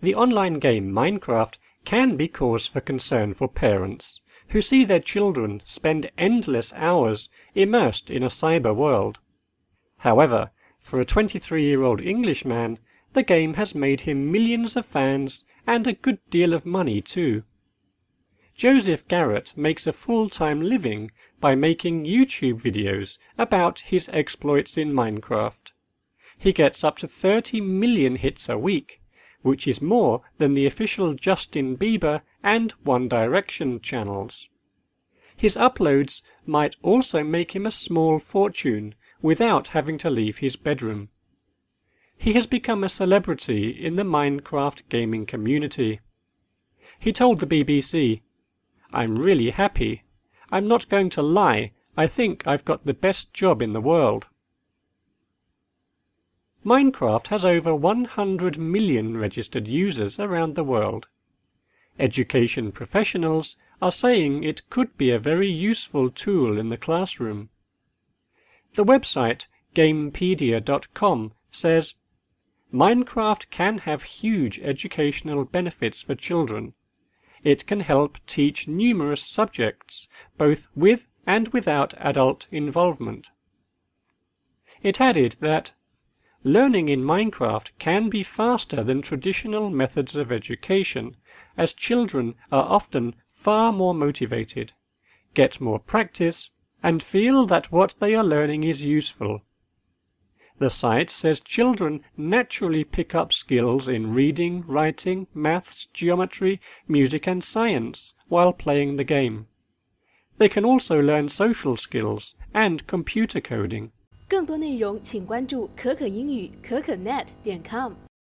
The online game Minecraft can be cause for concern for parents who see their children spend endless hours immersed in a cyber world. However, for a 23-year-old Englishman, the game has made him millions of fans and a good deal of money too. Joseph Garrett makes a full-time living by making YouTube videos about his exploits in Minecraft. He gets up to 30 million hits a week, which is more than the official Justin Bieber and One Direction channels. His uploads might also make him a small fortune without having to leave his bedroom. He has become a celebrity in the Minecraft gaming community. He told the BBC, "I'm really happy. I'm not going to lie, I think I've got the best job in the world." Minecraft has over 100 million registered users around the world. Education professionals are saying it could be a very useful tool in the classroom. The website Gamepedia.com says, Minecraft can have huge educational benefits for children. It can help teach numerous subjects, both with and without adult involvement. It added that learning in Minecraft can be faster than traditional methods of education, as children are often far more motivated, get more practice, and feel that what they are learning is useful. The site says children naturally pick up skills in reading, writing, maths, geometry, music and science while playing the game. They can also learn social skills and computer coding. 更多内容请关注可可英语可可net.com。